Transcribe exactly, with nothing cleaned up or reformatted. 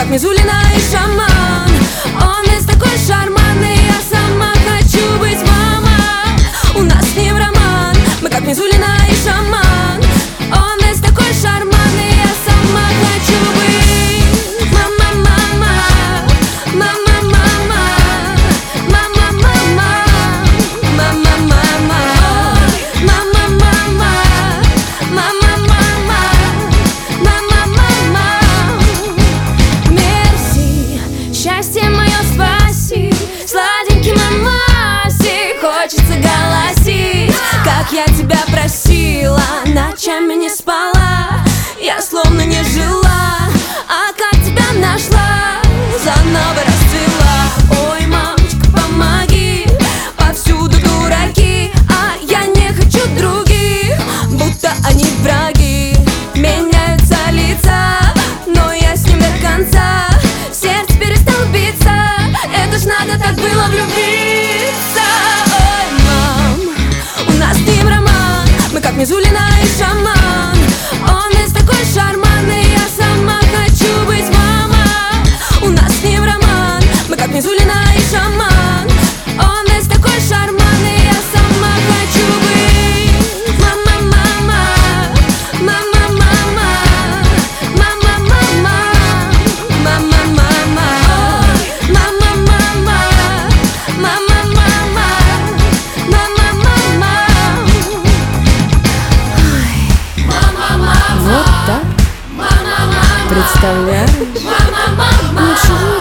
как Мизулина и Шаман. Он весь такой шарманный, я сама хочу быть мама. У нас с ним роман, мы как Мизулина и Шаман. Он весь такой шарманный, я сама хочу быть мама, мама, мама, мама, мама, мама, мама, мама, мама, мама, мама, мама, мама, мама. Мерси, счастье мое спаси, сладенький мамаси, хочется голосить, как я тебя просила, ночами не спала, я словно не жила, а как тебя нашла, заново расцвела. Ой, мамочка, помоги, повсюду дураки, а я не хочу других, будто они враги. Меняются лица, но я с ним до конца, сердце перестало биться, это ж надо так было влюбиться. Ой, мам, у нас с ним роман, мы как Мизулина и Шаман. Он весь такой шарманный, я сама хочу быть мама. У нас с ним роман, мы как Мизулина и Шаман. Он весь такой шарманный, я сама хочу быть мама, мама, мама, мама, мама, мама, мама, мама, мама, мама, мама, мама, мама, мама. Вот так, представляешь? Ничего.